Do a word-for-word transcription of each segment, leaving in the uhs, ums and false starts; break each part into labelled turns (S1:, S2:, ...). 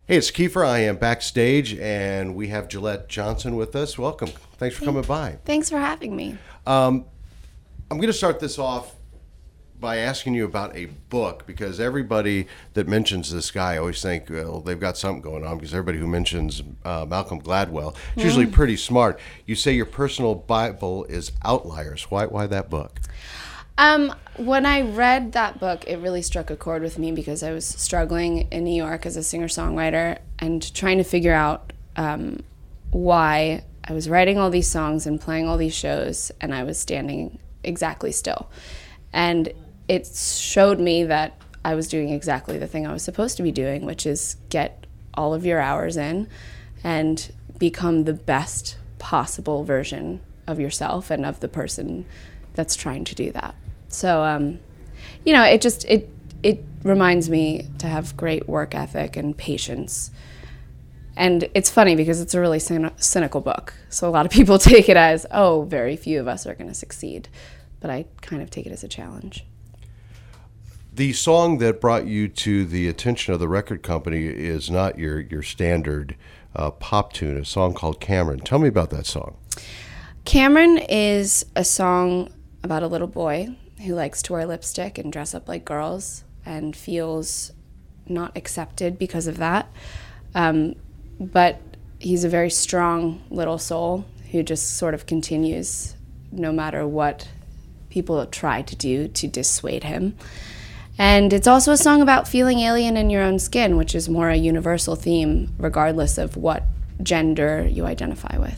S1: Hey, it's Kiefer. I am backstage, and we have Gillette Johnson with us. Welcome. Thanks for coming by.
S2: Thanks for having me.
S1: Um, I'm going to start this off by asking you about a book, because everybody that mentions this guy, I always think, well, they've got something going on, because everybody who mentions uh, Malcolm Gladwell is usually pretty smart. You say your personal Bible is Outliers. Why, why that book?
S2: Um, when I read that book, it really struck a chord with me because I was struggling in New York as a singer-songwriter and trying to figure out um, why I was writing all these songs and playing all these shows and I was standing exactly still. And it showed me that I was doing exactly the thing I was supposed to be doing, which is get all of your hours in and become the best possible version of yourself and of the person that's trying to do that. So, um, you know, it just, it it reminds me to have great work ethic and patience. And it's funny because it's a really cyn- cynical book. So a lot of people take it as, oh, very few of us are going to succeed. But I kind of take it as a challenge.
S1: The song that brought you to the attention of the record company is not your, your standard uh, pop tune, a song called Cameron. Tell me about that song.
S2: Cameron is a song about a little boy who likes to wear lipstick and dress up like girls and feels not accepted because of that. Um, but he's a very strong little soul who just sort of continues no matter what people try to do to dissuade him. And it's also a song about feeling alien in your own skin, which is more a universal theme regardless of what gender you identify with.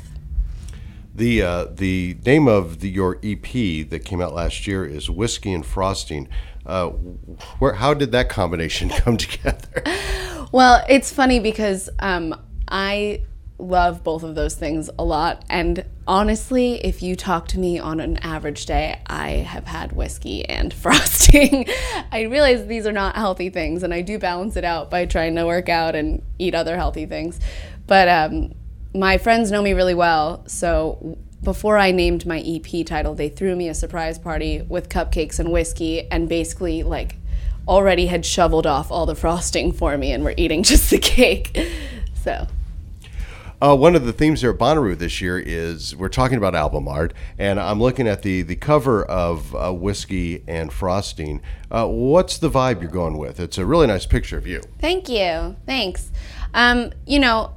S1: The uh, the name of the, your E P that came out last year is Whiskey and Frosting. Uh, where how did that combination come together?
S2: Well, it's funny because um, I love both of those things a lot. And honestly, if you talk to me on an average day, I have had whiskey and frosting. I realize these are not healthy things, and I do balance it out by trying to work out and eat other healthy things. But um, my friends know me really well, so before I named my E P title, they threw me a surprise party with cupcakes and whiskey and basically like already had shoveled off all the frosting for me and were eating just the cake. So
S1: uh, one of the themes here at Bonnaroo this year is we're talking about album art, and I'm looking at the, the cover of uh, Whiskey and Frosting. Uh, what's the vibe you're going with? It's a really nice picture of you.
S2: Thank you. Thanks. Um, you know,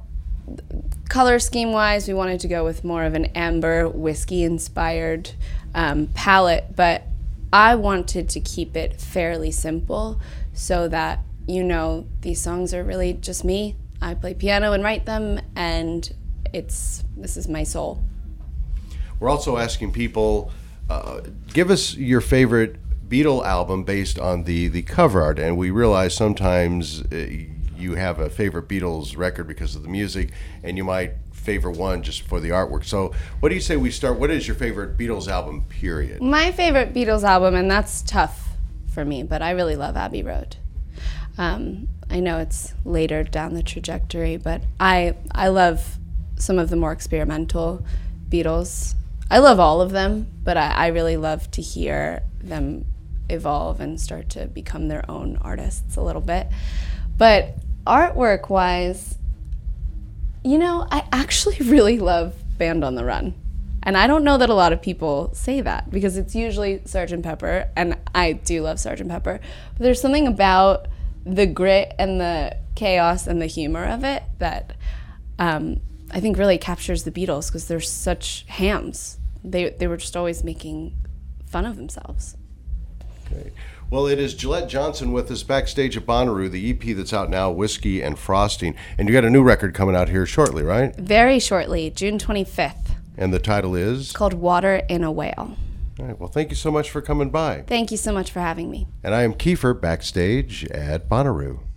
S2: color scheme wise, we wanted to go with more of an amber whiskey inspired um, palette, but I wanted to keep it fairly simple so that, you know, these songs are really just me. I play piano and write them, and it's this is my soul.
S1: We're also asking people, uh, give us your favorite Beatle album based on the, the cover art, and we realize sometimes uh, you have a favorite Beatles record because of the music, and you might favor one just for the artwork. So what do you say we start? What is your favorite Beatles album, period?
S2: My favorite Beatles album, and that's tough for me, but I really love Abbey Road. Um, I know it's later down the trajectory, but I I love some of the more experimental Beatles. I love all of them, but I, I really love to hear them evolve and start to become their own artists a little bit. But artwork-wise, you know, I actually really love Band on the Run. And I don't know that a lot of people say that because it's usually Sergeant Pepper, and I do love Sergeant Pepper. But there's something about the grit and the chaos and the humor of it that um, I think really captures the Beatles because they're such hams. They, they were just always making fun of themselves.
S1: Okay. Well, it is Gillette Johnson with us backstage at Bonnaroo, the E P that's out now, Whiskey and Frosting. And you got a new record coming out here shortly, right?
S2: Very shortly, June twenty-fifth.
S1: And the title is?
S2: It's called Water in a Whale.
S1: All right. Well, thank you so much for coming by.
S2: Thank you so much for having me.
S1: And I am Kiefer, backstage at Bonnaroo.